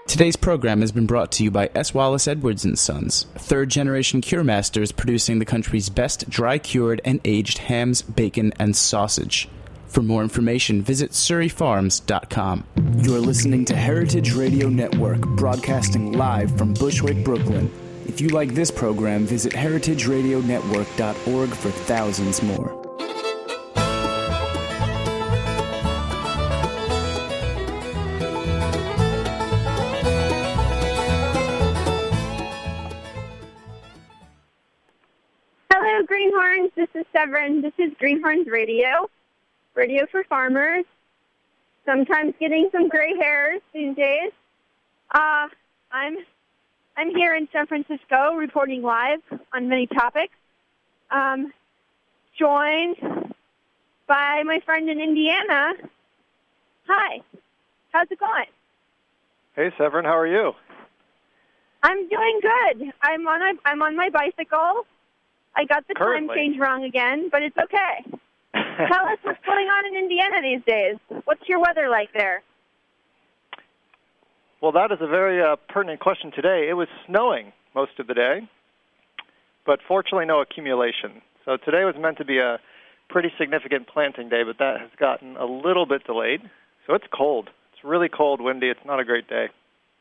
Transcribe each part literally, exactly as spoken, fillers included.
Today's program has been brought to you by S. Wallace Edwards and Sons, third-generation cure masters producing the country's best dry-cured and aged hams, bacon, and sausage. For more information, visit surrey farms dot com. You're listening to Heritage Radio Network, broadcasting live from Bushwick, Brooklyn. If you like this program, visit heritage radio network dot org for thousands more. Hello, Greenhorns. This is Severin. This is Greenhorns Radio, radio for farmers. Sometimes getting some gray hairs these days. Uh, I'm I'm here in San Francisco, reporting live on many topics. Um, joined by my friend in Indiana. Hi. How's it going? Hey, Severin. How are you? I'm doing good. I'm on a, I'm on my bicycle. I got the Currently. time change wrong again, but it's okay. Tell us what's going on in Indiana these days. What's your weather like there? Well, that is a very uh, pertinent question today. It was snowing most of the day, but fortunately no accumulation. So today was meant to be a pretty significant planting day, but that has gotten a little bit delayed. So it's cold. It's really cold, windy. It's not a great day.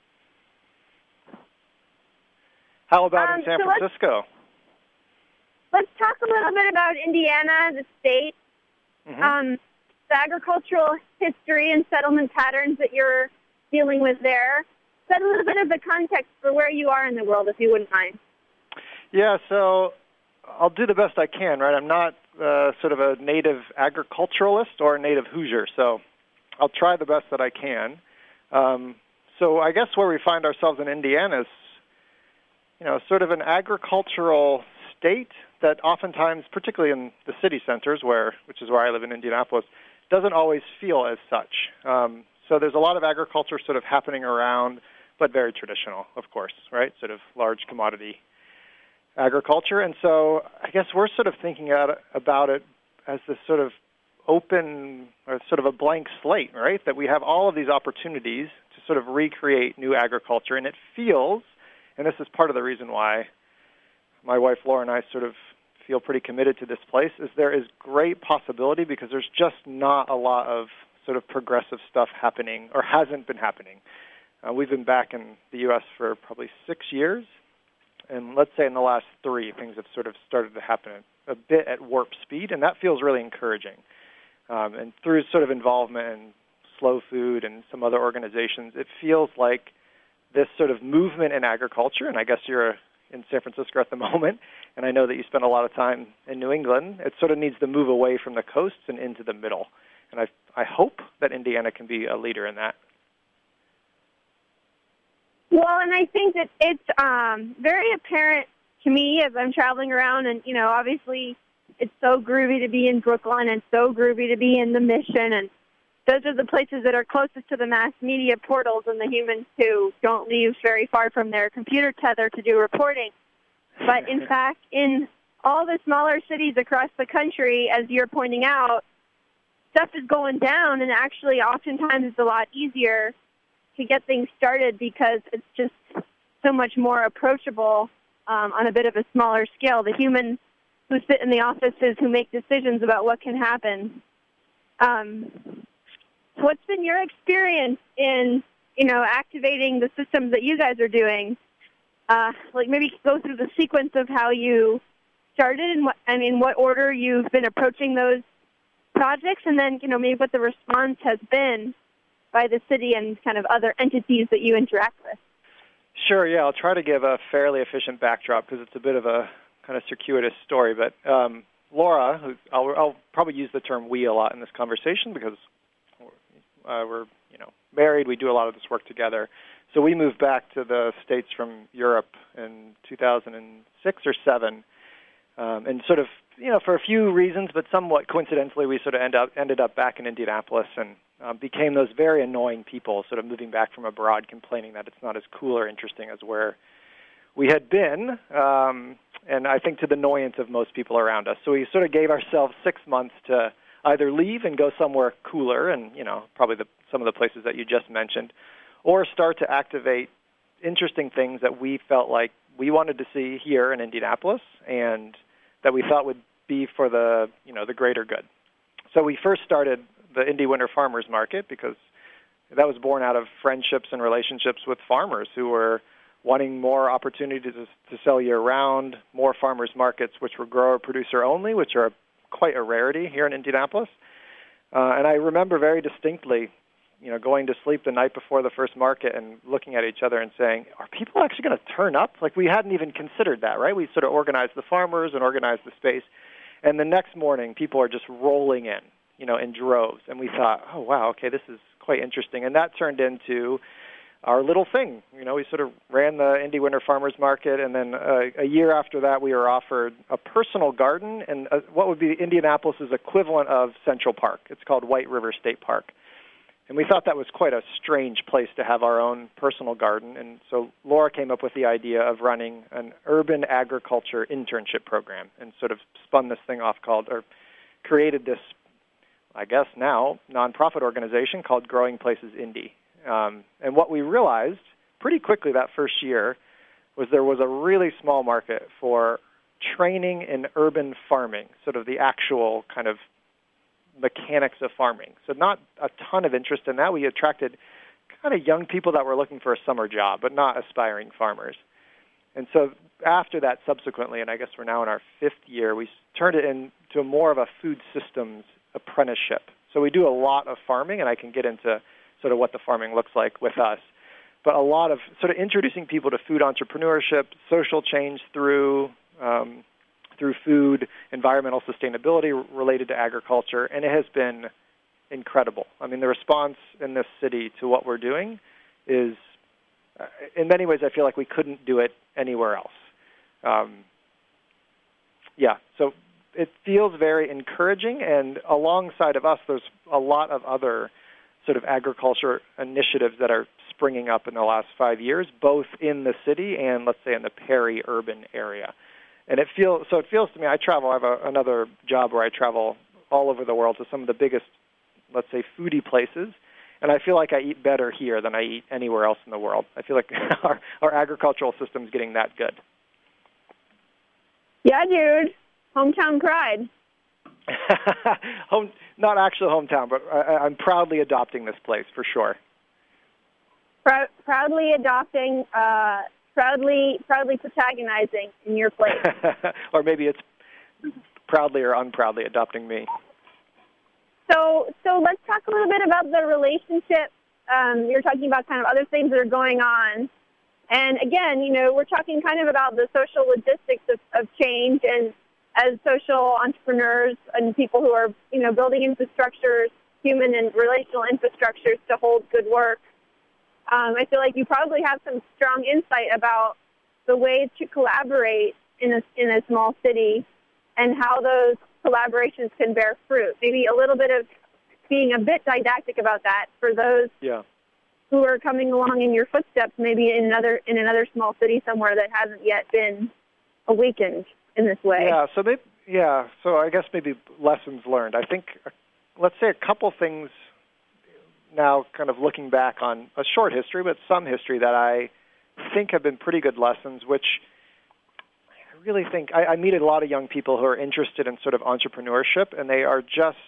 How about Um, in San so let's- Francisco? Let's talk a little bit about Indiana, the state, Mm-hmm. um, the agricultural history and settlement patterns that you're dealing with there. Set a little bit of the context for where you are in the world, if you wouldn't mind. Yeah, so I'll do the best I can, right? I'm not uh, sort of a native agriculturalist or a native Hoosier, so I'll try the best that I can. Um, so I guess where we find ourselves in Indiana is, you know, sort of an agricultural state that oftentimes, particularly in the city centers, where which is where I live in Indianapolis, doesn't always feel as such. Um, so there's a lot of agriculture sort of happening around, but very traditional, of course, right? Sort of large commodity agriculture. And so I guess we're sort of thinking about it as this sort of open or sort of a blank slate, right? That we have all of these opportunities to sort of recreate new agriculture. And it feels, and this is part of the reason why my wife Laura and I sort of feel pretty committed to this place, is there is great possibility because there's just not a lot of sort of progressive stuff happening or hasn't been happening. Uh, we've been back in the U S for probably six years, and let's say in the last three, things have sort of started to happen a bit at warp speed, and that feels really encouraging. Um, and through sort of involvement in Slow Food and some other organizations, it feels like this sort of movement in agriculture, and I guess you're in San Francisco at the moment, and I know that you spend a lot of time in New England, it sort of needs to move away from the coasts and into the middle. And I I hope that Indiana can be a leader in that. Well, and I think that it's um, very apparent to me as I'm traveling around, and, you know, obviously it's so groovy to be in Brooklyn and so groovy to be in the Mission, and those are the places that are closest to the mass media portals and the humans who don't leave very far from their computer tether to do reporting. But in fact, in all the smaller cities across the country, as you're pointing out, stuff is going down, and actually oftentimes it's a lot easier to get things started because it's just so much more approachable um, on a bit of a smaller scale. The humans who sit in the offices who make decisions about what can happen. Um, What's been your experience in, you know, activating the systems that you guys are doing? Uh, like maybe go through the sequence of how you started and what, I mean, what order you've been approaching those projects, and then, you know, maybe what the response has been by the city and kind of other entities that you interact with. Sure, yeah, I'll try to give a fairly efficient backdrop because it's a bit of a kind of circuitous story. But um, Laura, who I'll, I'll probably use the term we a lot in this conversation because Uh, we're, you know, married. We do a lot of this work together. So we moved back to the States from Europe in two thousand six or seven, um, and sort of, you know, for a few reasons, but somewhat coincidentally, we sort of end up ended up back in Indianapolis and uh, became those very annoying people, sort of moving back from abroad, complaining that it's not as cool or interesting as where we had been, um, and I think to the annoyance of most people around us. So we sort of gave ourselves six months to either leave and go somewhere cooler, and, you know, probably the, some of the places that you just mentioned, or start to activate interesting things that we felt like we wanted to see here in Indianapolis and that we thought would be for the, you know, the greater good. So we first started the Indy Winter Farmers Market because that was born out of friendships and relationships with farmers who were wanting more opportunities to, to sell year-round, more farmers markets, which were grower-producer only, which are quite a rarity here in Indianapolis. Uh, and I remember very distinctly, you know, going to sleep the night before the first market and looking at each other and saying, are people actually going to turn up? Like, we hadn't even considered that, right? We sort of organized the farmers and organized the space. And the next morning, people are just rolling in, you know, in droves. And we thought, oh, wow, okay, this is quite interesting. And that turned into our little thing. You know, we sort of ran the Indy Winter Farmers Market, and then uh, a year after that, we were offered a personal garden and uh, what would be Indianapolis's equivalent of Central Park. It's called White River State Park. And we thought that was quite a strange place to have our own personal garden. And so Laura came up with the idea of running an urban agriculture internship program and sort of spun this thing off called, or created this, I guess now, nonprofit organization called Growing Places Indy. Um, and what we realized pretty quickly that first year was there was a really small market for training in urban farming, sort of the actual kind of mechanics of farming. So not a ton of interest in that. We attracted kind of young people that were looking for a summer job, but not aspiring farmers. And so after that, subsequently, and I guess we're now in our fifth year, we turned it into more of a food systems apprenticeship. So we do a lot of farming, and I can get into sort of what the farming looks like with us. But a lot of sort of introducing people to food entrepreneurship, social change through um, through food, environmental sustainability related to agriculture, and it has been incredible. I mean, the response in this city to what we're doing is, uh, in many ways, I feel like we couldn't do it anywhere else. Um, yeah, so it feels very encouraging, and alongside of us, there's a lot of other sort of agriculture initiatives that are springing up in the last five years, both in the city and, let's say, in the peri-urban area. And it feels so. It feels to me. I travel. I have a, another job where I travel all over the world to some of the biggest, let's say, foodie places, and I feel like I eat better here than I eat anywhere else in the world. I feel like our our agricultural system is getting that good. Yeah, dude. Hometown pride. Home, not actually hometown, but I, I'm proudly adopting this place for sure. Prou- proudly adopting. Uh, Proudly, proudly protagonizing in your place. Or maybe it's proudly or unproudly adopting me. So, so let's talk a little bit about the relationship. Um, you're talking about kind of other things that are going on. And again, you know, we're talking kind of about the social logistics of, of change, and as social entrepreneurs and people who are, you know, building infrastructures, human and relational infrastructures to hold good work. Um, I feel like you probably have some strong insight about the ways to collaborate in a, in a small city and how those collaborations can bear fruit. Maybe a little bit of being a bit didactic about that for those yeah. who are coming along in your footsteps, maybe in another in another small city somewhere that hasn't yet been awakened in this way. Yeah. So maybe yeah. So I guess maybe lessons learned. I think let's say a couple things. Now, kind of looking back on a short history, but some history that I think have been pretty good lessons, which I really think I, I meet a lot of young people who are interested in sort of entrepreneurship, and they are just,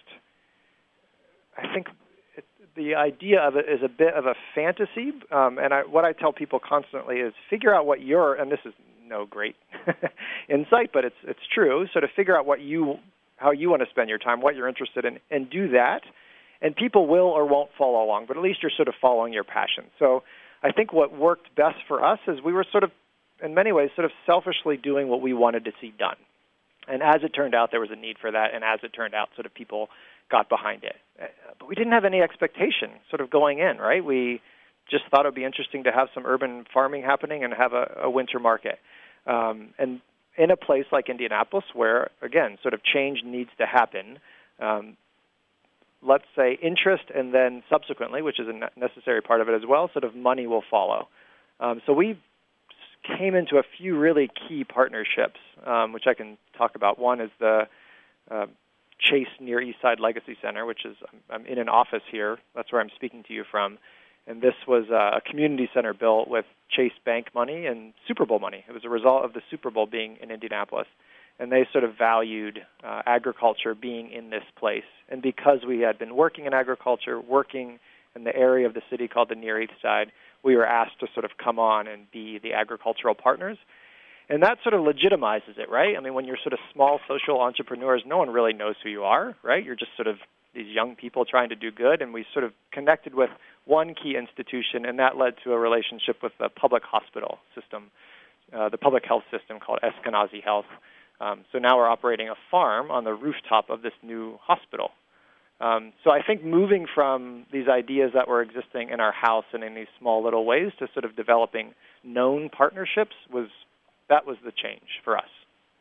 I think it, the idea of it is a bit of a fantasy. Um, and I, what I tell people constantly is figure out what you're, and this is no great insight, but it's it's true. So to figure out what you, how you want to spend your time, what you're interested in, and do that. And people will or won't follow along, but at least you're sort of following your passion. So I think what worked best for us is we were sort of, in many ways, sort of selfishly doing what we wanted to see done. And as it turned out, there was a need for that, and as it turned out, sort of people got behind it. But we didn't have any expectation sort of going in, right? We just thought it would be interesting to have some urban farming happening and have a, a winter market. Um, and in a place like Indianapolis where, again, sort of change needs to happen, um, let's say interest and then subsequently, which is a necessary part of it as well, sort of money will follow. Um, so we came into a few really key partnerships, um, which I can talk about. One is the uh, Chase Near East Side Legacy Center, which is, I'm in an office here. That's where I'm speaking to you from. And this was uh, a community center built with Chase Bank money and Super Bowl money. It was a result of the Super Bowl being in Indianapolis. And they sort of valued uh, agriculture being in this place. And because we had been working in agriculture, working in the area of the city called the Near East Side, we were asked to sort of come on and be the agricultural partners. And that sort of legitimizes it, right? I mean, when you're sort of small social entrepreneurs, no one really knows who you are, right? You're just sort of these young people trying to do good. And we sort of connected with one key institution, and that led to a relationship with the public hospital system, uh, the public health system called Eskenazi Health. Um, so now we're operating a farm on the rooftop of this new hospital. Um, so I think moving from these ideas that were existing in our house and in these small little ways to sort of developing known partnerships was that was the change for us.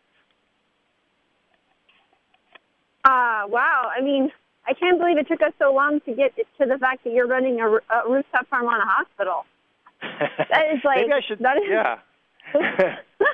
Ah, uh, wow. I mean, I can't believe it took us so long to get to the fact that you're running a, a rooftop farm on a hospital. That is like maybe I should. That is, yeah.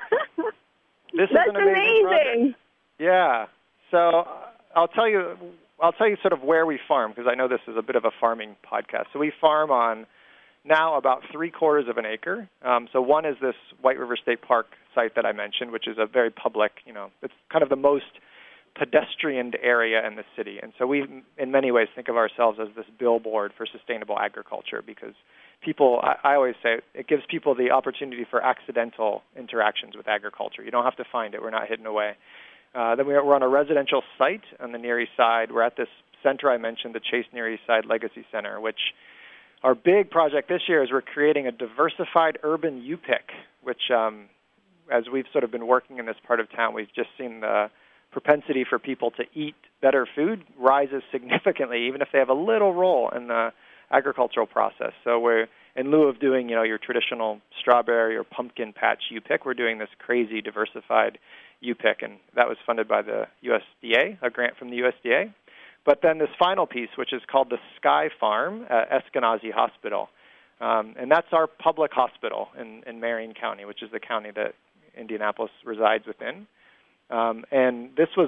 This That's is an amazing, amazing. Yeah. So I'll tell you, I'll tell you sort of where we farm, because I know this is a bit of a farming podcast. So we farm on now about three quarters of an acre. Um, so one is this White River State Park site that I mentioned, which is a very public, you know, it's kind of the most pedestrian area in the city. And so we, in many ways, think of ourselves as this billboard for sustainable agriculture, because people, I, I always say, it gives people the opportunity for accidental interactions with agriculture. You don't have to find it. We're not hidden away. Uh, then we're on a residential site on the Near East Side. We're at this center I mentioned, the Chase Near East Side Legacy Center, which our big project this year is we're creating a diversified urban U-Pick, which um, as we've sort of been working in this part of town, we've just seen the propensity for people to eat better food rises significantly, even if they have a little role in the agricultural process. So we're, in lieu of doing, you know, your traditional strawberry or pumpkin patch U-Pick, we're doing this crazy diversified U-Pick, and that was funded by the U S D A, a grant from the U S D A. But then this final piece, which is called the Sky Farm at Eskenazi Hospital, um, and that's our public hospital in, in Marion County, which is the county that Indianapolis resides within. Um, and this was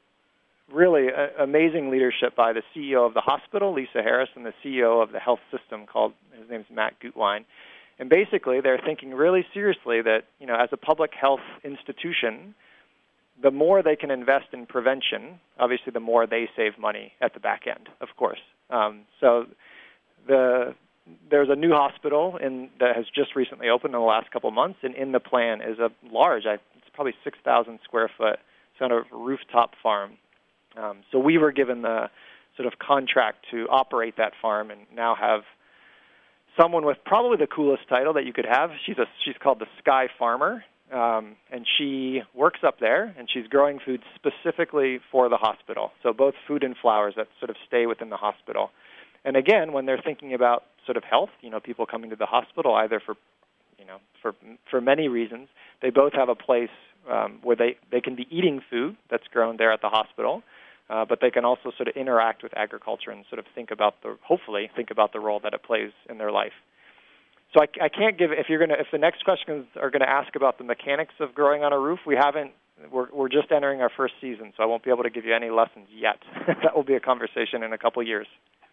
really a, amazing leadership by the C E O of the hospital, Lisa Harris, and the C E O of the health system called, his name's Matt Gutwein. And basically, they're thinking really seriously that, you know, as a public health institution, the more they can invest in prevention, obviously the more they save money at the back end, of course. Um, so the there's a new hospital in, that has just recently opened in the last couple of months, and in the plan is a large, it's probably six thousand square foot sort of rooftop farm. Um, so we were given the sort of contract to operate that farm and now have someone with probably the coolest title that you could have. She's a she's called the Sky Farmer. Um, and she works up there, and she's growing food specifically for the hospital. So both food and flowers that sort of stay within the hospital. And again, when they're thinking about sort of health, you know, people coming to the hospital either for, you know, for for many reasons, they both have a place um, where they, they can be eating food that's grown there at the hospital, uh, but they can also sort of interact with agriculture and sort of think about the, hopefully think about the role that it plays in their life. So I, I can't give, if you're going to, if the next questions are going to ask about the mechanics of growing on a roof, we haven't, we're, we're just entering our first season, so I won't be able to give you any lessons yet. That will be a conversation in a couple years.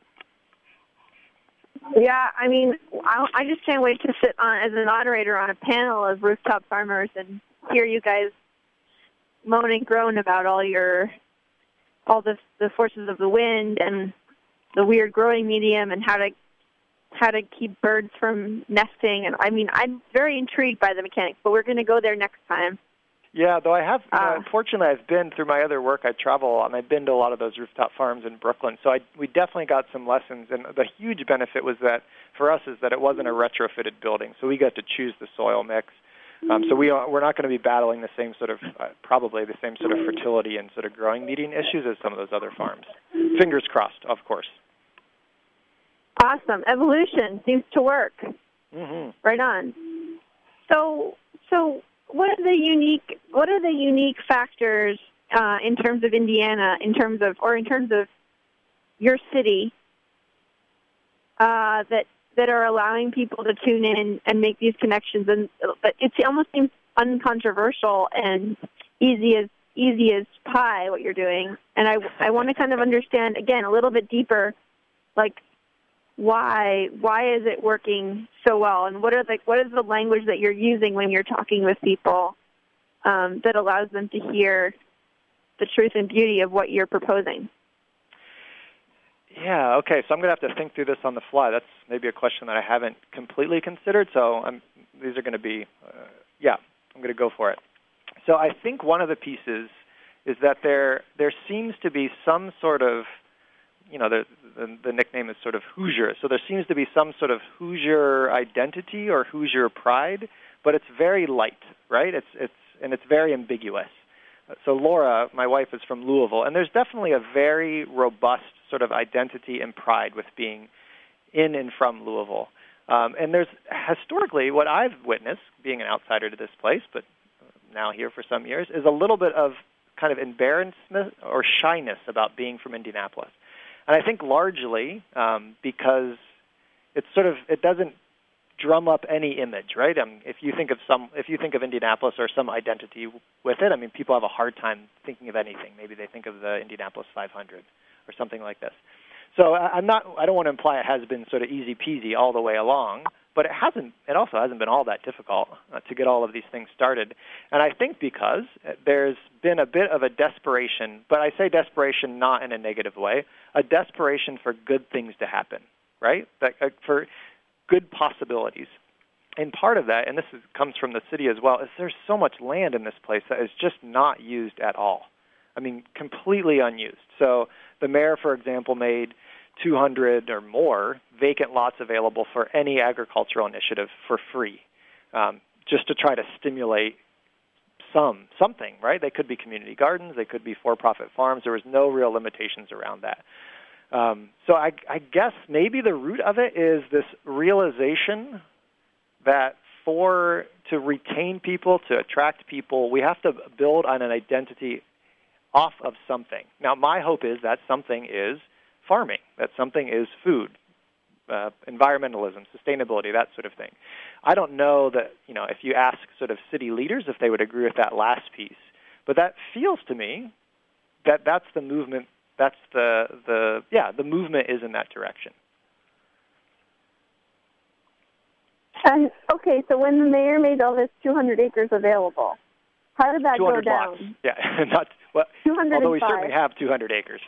Yeah, I mean, I, I just can't wait to sit on as an moderator on a panel of rooftop farmers and hear you guys moan and groan about all your, all the, the forces of the wind and the weird growing medium and how to how to keep birds from nesting. And I mean, I'm very intrigued by the mechanics, but we're going to go there next time. Yeah, though I have, you know, uh, unfortunately, I've been through my other work. I travel a lot, and I've been to a lot of those rooftop farms in Brooklyn. So I, we definitely got some lessons. And the huge benefit was that, for us, is that it wasn't a retrofitted building. So we got to choose the soil mix. Um, so we are, we're not going to be battling the same sort of, uh, probably the same sort of fertility and sort of growing median issues as some of those other farms. Fingers crossed, of course. Awesome. Evolution seems to work. Mm-hmm. Right on. So, so what are the unique, what are the unique factors uh, in terms of Indiana, in terms of, or in terms of your city, uh, that that are allowing people to tune in and make these connections? And it almost seems uncontroversial and easy as easy as pie what you're doing. And I I want to kind of understand again a little bit deeper, like, why why is it working so well, and what are the what is the language that you're using when you're talking with people um, that allows them to hear the truth and beauty of what you're proposing? Yeah, okay, so I'm going to have to think through this on the fly. That's maybe a question that I haven't completely considered, so I'm, these are going to be, uh, yeah, I'm going to go for it. So I think one of the pieces is that there there seems to be some sort of, you know, the, the, the nickname is sort of Hoosier, so there seems to be some sort of Hoosier identity or Hoosier pride, but it's very light, right? It's it's and it's very ambiguous. So Laura, my wife, is from Louisville, and there's definitely a very robust sort of identity and pride with being in and from Louisville. Um, and there's historically, what I've witnessed, being an outsider to this place, but now here for some years, is a little bit of kind of embarrassment or shyness about being from Indianapolis. And I think largely um, because it's sort of, it doesn't drum up any image, right? I mean, if you think of some, if you think of Indianapolis or some identity with it, I mean, people have a hard time thinking of anything. Maybe they think of the Indianapolis five hundred or something like this. So I'm not, I don't want to imply it has been sort of easy peasy all the way along, but it hasn't, it also hasn't been all that difficult uh, to get all of these things started. And I think because there's been a bit of a desperation, but I say desperation not in a negative way, a desperation for good things to happen, right? That, uh, for good possibilities. And part of that, and this is, comes from the city as well, is there's so much land in this place that is just not used at all. I mean, completely unused. So the mayor, for example, made two hundred or more vacant lots available for any agricultural initiative for free, um, just to try to stimulate some, something, right? They could be community gardens, they could be for-profit farms. There was no real limitations around that. Um, so I, I guess maybe the root of it is this realization that for to retain people, to attract people, we have to build on an identity off of something. Now, my hope is that something is farming, that something is food, uh, environmentalism, sustainability, that sort of thing. I don't know that, you know, if you ask sort of city leaders if they would agree with that last piece, but that feels to me that that's the movement. That's the, the yeah, the movement is in that direction. And, okay, so when the mayor made all this two hundred acres available, how did that go down? Lots. Yeah, not, well, although we certainly have two hundred acres.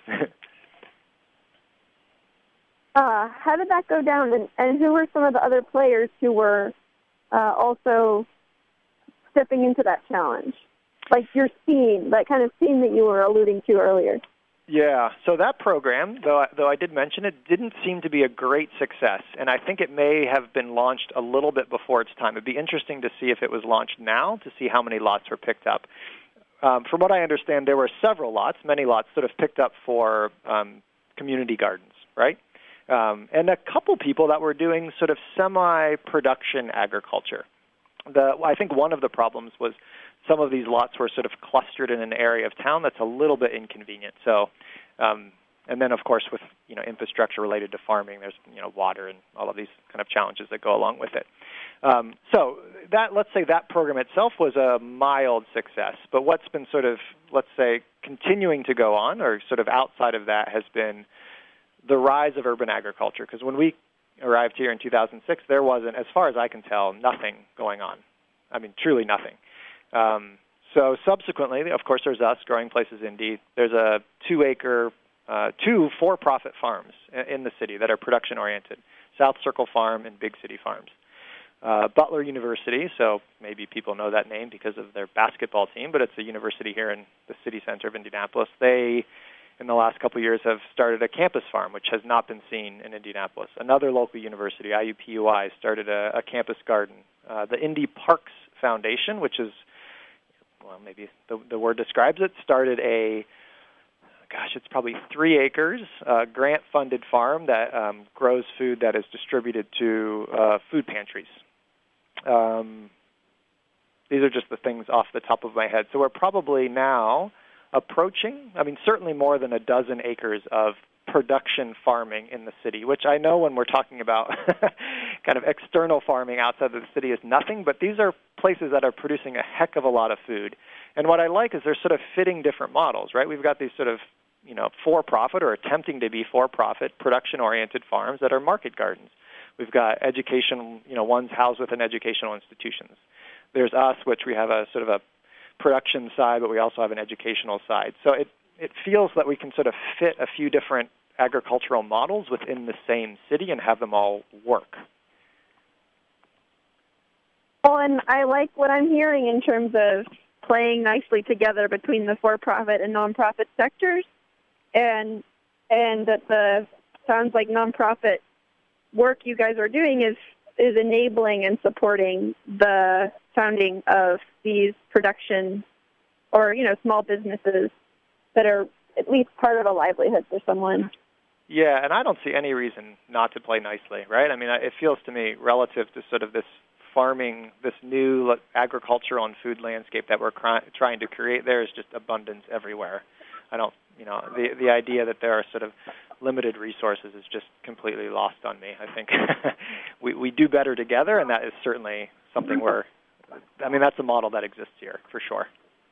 uh, how did that go down, and, and who were some of the other players who were uh, also stepping into that challenge? Like your scene, that kind of scene that you were alluding to earlier. Yeah, so that program, though I, though I did mention it, didn't seem to be a great success, and I think it may have been launched a little bit before its time. It'd be interesting to see if it was launched now to see how many lots were picked up. Um, from what I understand, there were several lots, many lots, sort of picked up for um, community gardens, right? Um, and a couple people that were doing sort of semi-production agriculture. The, I think one of the problems was some of these lots were sort of clustered in an area of town that's a little bit inconvenient. So, um, and then of course with you know infrastructure related to farming, there's you know water and all of these kind of challenges that go along with it. Um, so that let's say that program itself was a mild success. But what's been sort of let's say continuing to go on, or sort of outside of that, has been the rise of urban agriculture. Because when we arrived here in two thousand six, there wasn't, as far as I can tell, nothing going on. I mean, truly nothing. Um, so subsequently, of course, there's us, Growing Places Indy. There's a two-acre, uh, two for-profit farms in the city that are production-oriented, South Circle Farm and Big City Farms. Uh, Butler University, so maybe people know that name because of their basketball team, but it's a university here in the city center of Indianapolis. They, in the last couple of years, have started a campus farm, which has not been seen in Indianapolis. Another local university, I U P U I, started a, a campus garden. Uh, the Indy Parks Foundation, which is well, maybe the, the word describes it, started a, gosh, it's probably three acres, uh, grant-funded farm that um, grows food that is distributed to uh, food pantries. Um, these are just the things off the top of my head. So we're probably now approaching, I mean, certainly more than a dozen acres of production farming in the city, which I know when we're talking about kind of external farming outside of the city is nothing, but these are places that are producing a heck of a lot of food. And what I like is they're sort of fitting different models, right? We've got these sort of you know, for-profit or attempting to be for-profit, production-oriented farms that are market gardens. We've got education, you know, one's housed within educational institutions. There's us, which we have a sort of a production side, but we also have an educational side. So it, it feels that we can sort of fit a few different agricultural models within the same city and have them all work. Well, and I like what I'm hearing in terms of playing nicely together between the for-profit and nonprofit sectors, and and that the sounds like nonprofit work you guys are doing is is enabling and supporting the founding of these production or, you know, small businesses that are at least part of a livelihood for someone. Yeah, and I don't see any reason not to play nicely, right? I mean, it feels to me relative to sort of this farming, this new agricultural and food landscape that we're cry- trying to create, there is just abundance everywhere. I don't, you know, the the idea that there are sort of limited resources is just completely lost on me. I think we we do better together, and that is certainly something we're, I mean, that's a model that exists here for sure.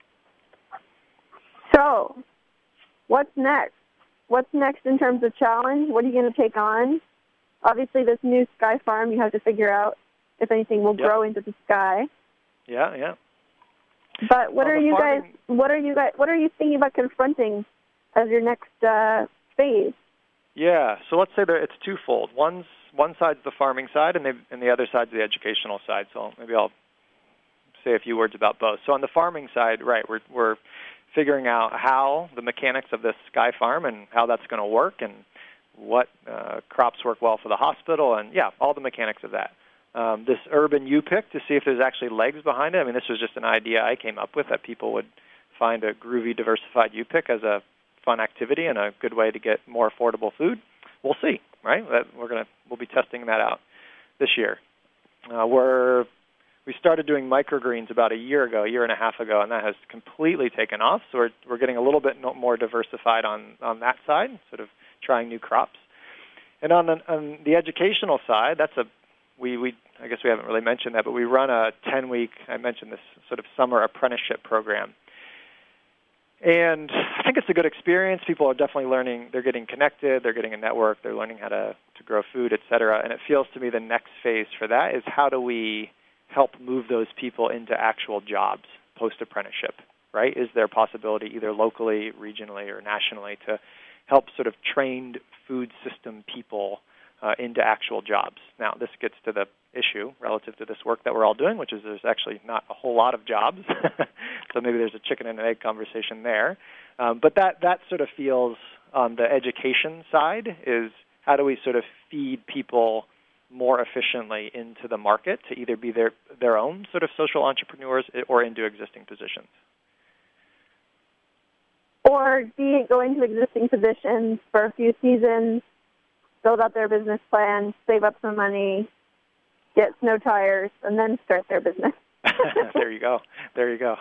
So, what's next? What's next in terms of challenge? What are you going to take on? Obviously, this new Sky Farm, you have to figure out if anything will yep. grow into the sky. Yeah, yeah. But what well, are you farming... guys? What are you guys? What are you thinking about confronting as your next uh, phase? Yeah, so let's say that it's twofold. One's one side's the farming side, and, and the other side's the educational side. So maybe I'll say a few words about both. So on the farming side, right, we're we're figuring out how the mechanics of this Sky Farm and how that's going to work, and what uh, crops work well for the hospital, and yeah, all the mechanics of that. Um, this urban U-pick, to see if there's actually legs behind it. I mean, this was just an idea I came up with, that people would find a groovy, diversified U-pick as a fun activity and a good way to get more affordable food. We'll see, right? That we're gonna we'll be testing that out this year. Uh, we're we started doing microgreens about a year ago, a year and a half ago, and that has completely taken off. So we're we're getting a little bit more diversified on on that side, sort of trying new crops. And on the, on the educational side, that's a We, we, I guess we haven't really mentioned that, but we run a ten-week, I mentioned this sort of summer apprenticeship program. And I think it's a good experience. People are definitely learning, they're getting connected, they're getting a network, they're learning how to, to grow food, et cetera. And it feels to me the next phase for that is how do we help move those people into actual jobs post-apprenticeship, right? Is there a possibility either locally, regionally, or nationally to help sort of trained food system people Uh, into actual jobs? Now, this gets to the issue relative to this work that we're all doing, which is there's actually not a whole lot of jobs. So maybe there's a chicken and an egg conversation there. Um, but that, that sort of feels on the education side is how do we sort of feed people more efficiently into the market to either be their, their own sort of social entrepreneurs or into existing positions. Or be go into existing positions for a few seasons, build out their business plan, save up some money, get snow tires, and then start their business. There you go. There you go.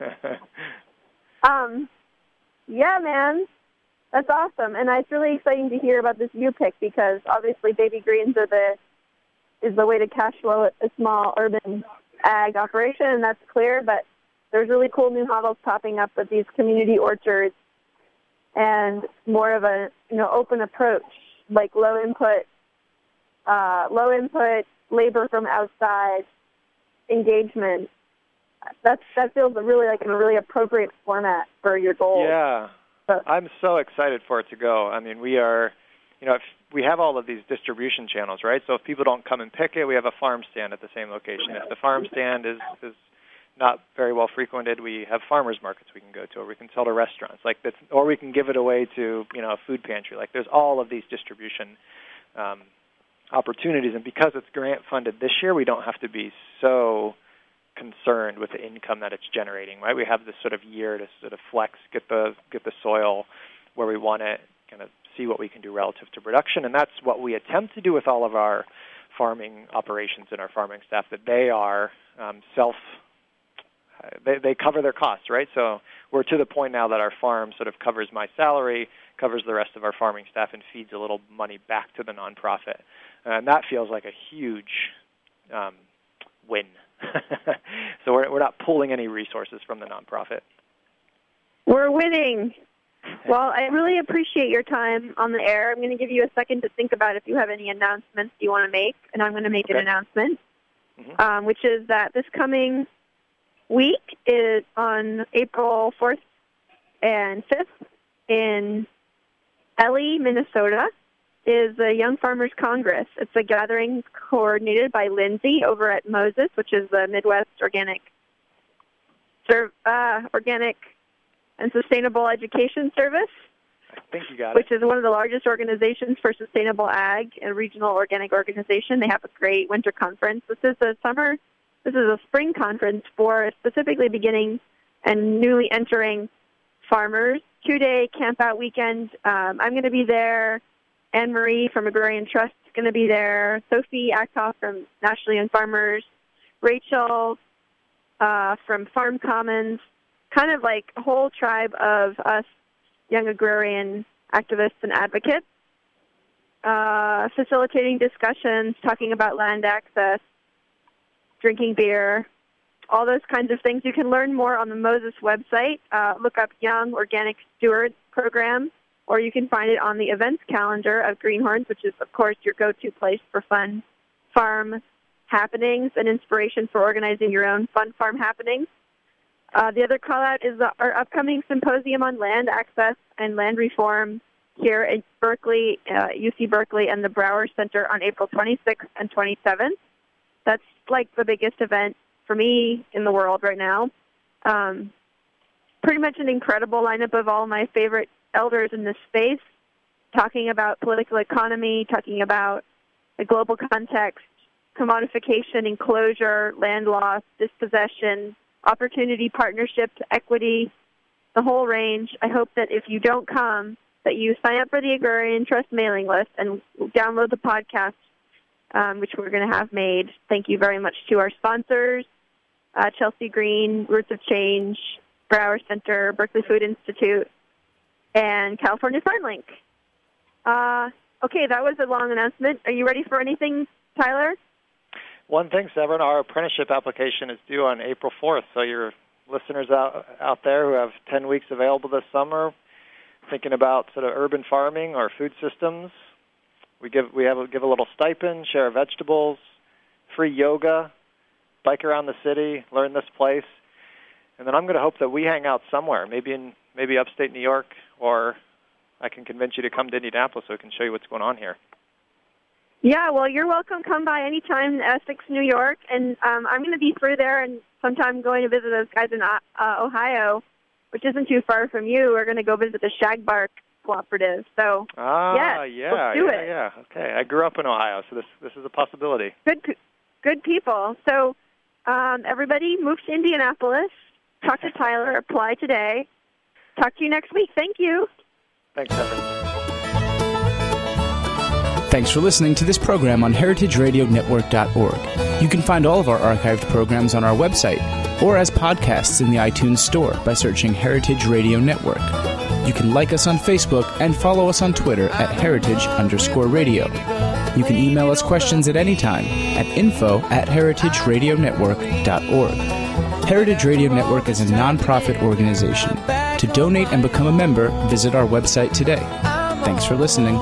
um, yeah, man, that's awesome, and it's really exciting to hear about this U-pick because obviously baby greens are the is the way to cash flow a small urban ag operation, and that's clear. But there's really cool new models popping up with these community orchards and more of a you know open approach. Like low input, uh, low input labor from outside engagement. That's that feels really like in a really appropriate format for your goals. Yeah, so. I'm so excited for it to go. I mean, we are, you know, if we have all of these distribution channels, right? So if people don't come and pick it, we have a farm stand at the same location. If the farm stand is is not very well frequented, we have farmers markets we can go to, or we can sell to restaurants, like that's, or we can give it away to, you know, a food pantry. Like there's all of these distribution um, opportunities, and because it's grant funded this year, we don't have to be so concerned with the income that it's generating. Right? We have this sort of year to sort of flex, get the get the soil where we want it, kind of see what we can do relative to production, and that's what we attempt to do with all of our farming operations and our farming staff. That they are um, self They, they cover their costs, right? So we're to the point now that our farm sort of covers my salary, covers the rest of our farming staff, and feeds a little money back to the nonprofit. And that feels like a huge um, win. So we're, we're not pulling any resources from the nonprofit. We're winning. Well, I really appreciate your time on the air. I'm going to give you a second to think about if you have any announcements you want to make, and I'm going to make okay. an announcement, mm-hmm. um, which is that this coming week is on April fourth and fifth in Ely, Minnesota, is the Young Farmers Congress. It's a gathering coordinated by Lindsay over at Moses, which is the Midwest Organic uh, Organic and Sustainable Education Service. I think you got which it. is one of the largest organizations for sustainable ag, a regional organic organization. They have a great winter conference. This is a summer, this is a spring conference for specifically beginning and newly entering farmers. Two-day camp-out weekend. Um, I'm going to be there. Anne-Marie from Agrarian Trust is going to be there. Sophie Actoff from National Young Farmers. Rachel uh, from Farm Commons. Kind of like a whole tribe of us young agrarian activists and advocates, uh, facilitating discussions, talking about land access, drinking beer, all those kinds of things. You can learn more on the Moses website. Uh, look up Young Organic Stewards Program, or you can find it on the events calendar of Greenhorns, which is, of course, your go-to place for fun farm happenings and inspiration for organizing your own fun farm happenings. Uh, the other call-out is the, our upcoming symposium on land access and land reform here at Berkeley, uh, U C Berkeley, and the Brower Center on April twenty-sixth and twenty-seventh. That's like the biggest event for me in the world right now. Um, pretty much an incredible lineup of all my favorite elders in this space, talking about political economy, talking about the global context, commodification, enclosure, land loss, dispossession, opportunity, partnerships, equity, the whole range. I hope that if you don't come, that you sign up for the Agrarian Trust mailing list and download the podcast, um, which we're going to have made. Thank you very much to our sponsors, uh, Chelsea Green, Roots of Change, Brower Center, Berkeley Food Institute, and California FarmLink. Uh, okay, that was a long announcement. Are you ready for anything, Tyler? One thing, Severin, our apprenticeship application is due on April fourth, so your listeners out out there who have ten weeks available this summer, thinking about sort of urban farming or food systems, we give we have a, give a little stipend, share vegetables, free yoga, bike around the city, learn this place, and then I'm going to hope that we hang out somewhere, maybe in maybe upstate New York, or I can convince you to come to Indianapolis so I can show you what's going on here. Yeah, well, you're welcome. Come by anytime, Essex, New York, and um, I'm going to be through there, and sometime going to visit those guys in uh, Ohio, which isn't too far from you. We're going to go visit the Shagbark Cooperative. So, ah, yes, yeah, let's do yeah, it. yeah. Okay, I grew up in Ohio, so this this is a possibility. Good, good people. So, um, everybody, move to Indianapolis. Talk to Tyler. Apply today. Talk to you next week. Thank you. Thanks, Evan. Thanks for listening to this program on heritage radio network dot org. You can find all of our archived programs on our website or as podcasts in the iTunes Store by searching Heritage Radio Network. You can like us on Facebook and follow us on Twitter at heritage underscore radio. You can email us questions at any time at info at heritage radio network dot org. Heritage Radio Network is a nonprofit organization. To donate and become a member, visit our website today. Thanks for listening.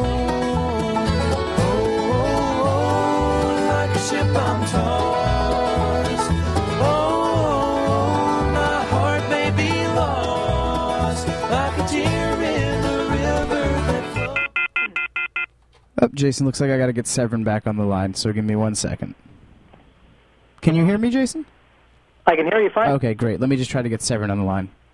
Oh, Jason, looks like I got to get Severin back on the line, so give me one second. Can you hear me, Jason? I can hear you fine. Okay, great. Let me just try to get Severin on the line.